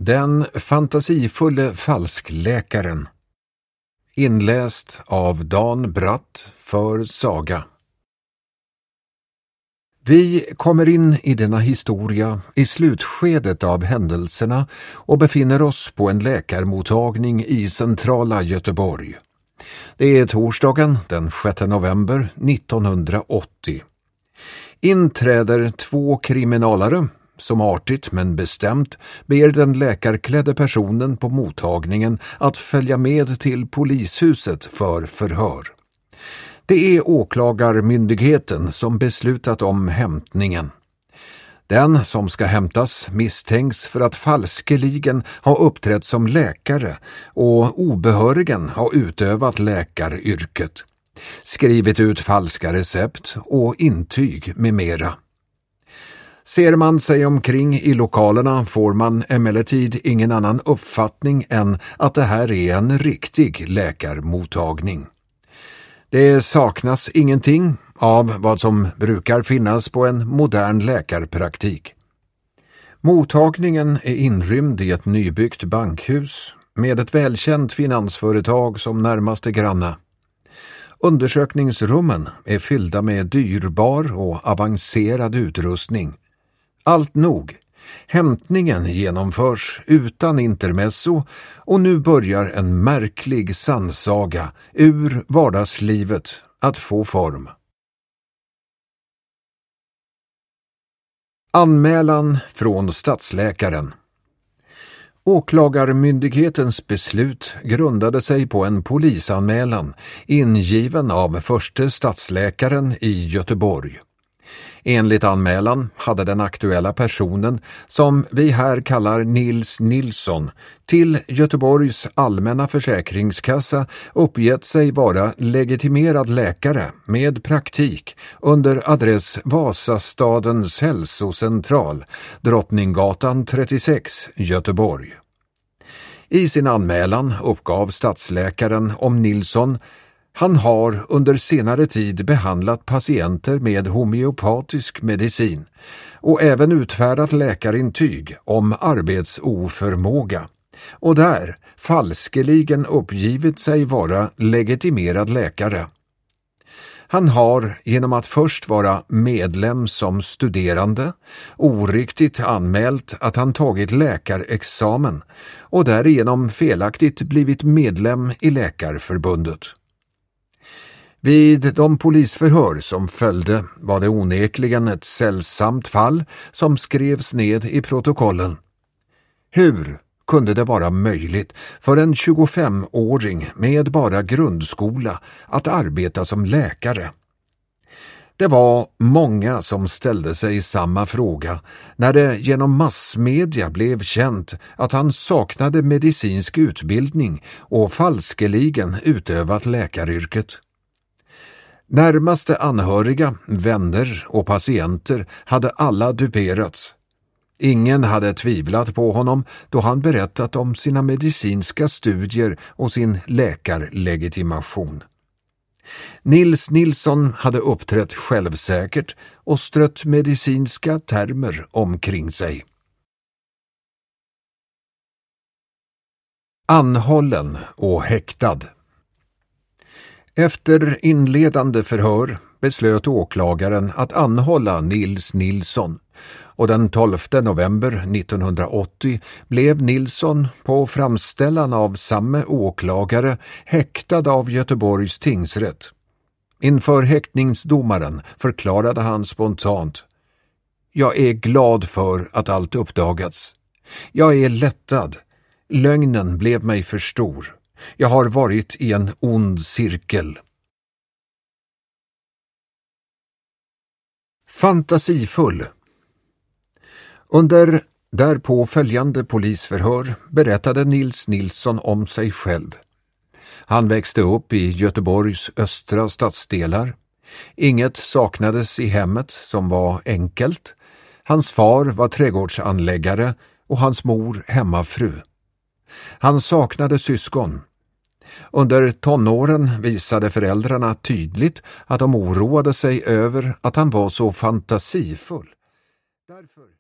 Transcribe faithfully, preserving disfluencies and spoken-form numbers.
Den fantasifulle falskläkaren. Inläst av Dan Bratt för Saga. Vi kommer in i denna historia i slutskedet av händelserna och befinner oss på en läkarmottagning i centrala Göteborg. Det är torsdagen den sjätte november nittonhundraåttio. Inträder två kriminalare som artigt men bestämt ber den läkarklädde personen på mottagningen att följa med till polishuset för förhör. Det är åklagarmyndigheten som beslutat om hämtningen. Den som ska hämtas misstänks för att falskeligen ha uppträtt som läkare och obehörigen ha utövat läkaryrket, skrivit ut falska recept och intyg med mera. Ser man sig omkring i lokalerna får man emellertid ingen annan uppfattning än att det här är en riktig läkarmottagning. Det saknas ingenting av vad som brukar finnas på en modern läkarpraktik. Mottagningen är inrymd i ett nybyggt bankhus med ett välkänt finansföretag som närmaste granne. Undersökningsrummen är fyllda med dyrbar och avancerad utrustning. Allt nog, hämtningen genomförs utan intermezzo och nu börjar en märklig sannsaga ur vardagslivet att få form. Anmälan från stadsläkaren. Åklagarmyndighetens beslut grundade sig på en polisanmälan ingiven av förste stadsläkaren i Göteborg. Enligt anmälan hade den aktuella personen, som vi här kallar Nils Nilsson, till Göteborgs allmänna försäkringskassa uppgett sig vara legitimerad läkare med praktik under adress Vasastadens hälsocentral, Drottninggatan trettiosex, Göteborg. I sin anmälan uppgav stadsläkaren om Nilsson: han har under senare tid behandlat patienter med homeopatisk medicin och även utfärdat läkarintyg om arbetsoförmåga och där falskeligen uppgivit sig vara legitimerad läkare. Han har genom att först vara medlem som studerande oriktigt anmält att han tagit läkarexamen och därigenom felaktigt blivit medlem i Läkarförbundet. Vid de polisförhör som följde var det onekligen ett sällsamt fall som skrevs ned i protokollen. Hur kunde det vara möjligt för en tjugofemåring med bara grundskola att arbeta som läkare? Det var många som ställde sig samma fråga när det genom massmedia blev känt att han saknade medicinsk utbildning och falskeligen utövat läkaryrket. Närmaste anhöriga, vänner och patienter hade alla duperats. Ingen hade tvivlat på honom då han berättat om sina medicinska studier och sin läkarlegitimation. Nils Nilsson hade uppträtt självsäkert och strött medicinska termer omkring sig. Anhållen och häktad. Efter inledande förhör beslöt åklagaren att anhålla Nils Nilsson och den tolfte november nittonhundraåttio blev Nilsson på framställan av samme åklagare häktad av Göteborgs tingsrätt. Inför häktningsdomaren förklarade han spontant: jag är glad för att allt uppdagats. Jag är lättad. Lögnen blev mig för stor. Jag har varit i en ond cirkel. Fantasifull. Under därpå följande polisförhör berättade Nils Nilsson om sig själv. Han växte upp i Göteborgs östra stadsdelar. Inget saknades i hemmet som var enkelt. Hans far var trädgårdsanläggare och hans mor hemmafru. Han saknade syskon. Under tonåren visade föräldrarna tydligt att de oroade sig över att han var så fantasifull. Därför